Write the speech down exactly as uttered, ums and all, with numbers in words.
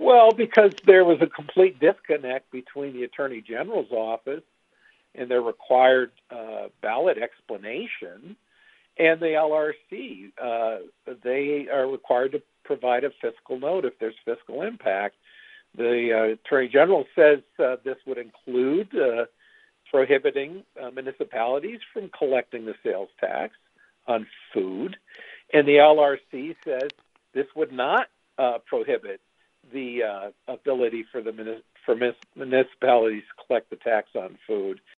Well, because there was a complete disconnect between the Attorney General's office and their required uh, ballot explanation and the L R C. Uh, they are required to provide a fiscal note if there's fiscal impact. The uh, Attorney General says uh, this would include uh, prohibiting uh, municipalities from collecting the sales tax on food, and the L R C says this would not uh, prohibit the uh, ability for the for municipalities to collect the tax on food.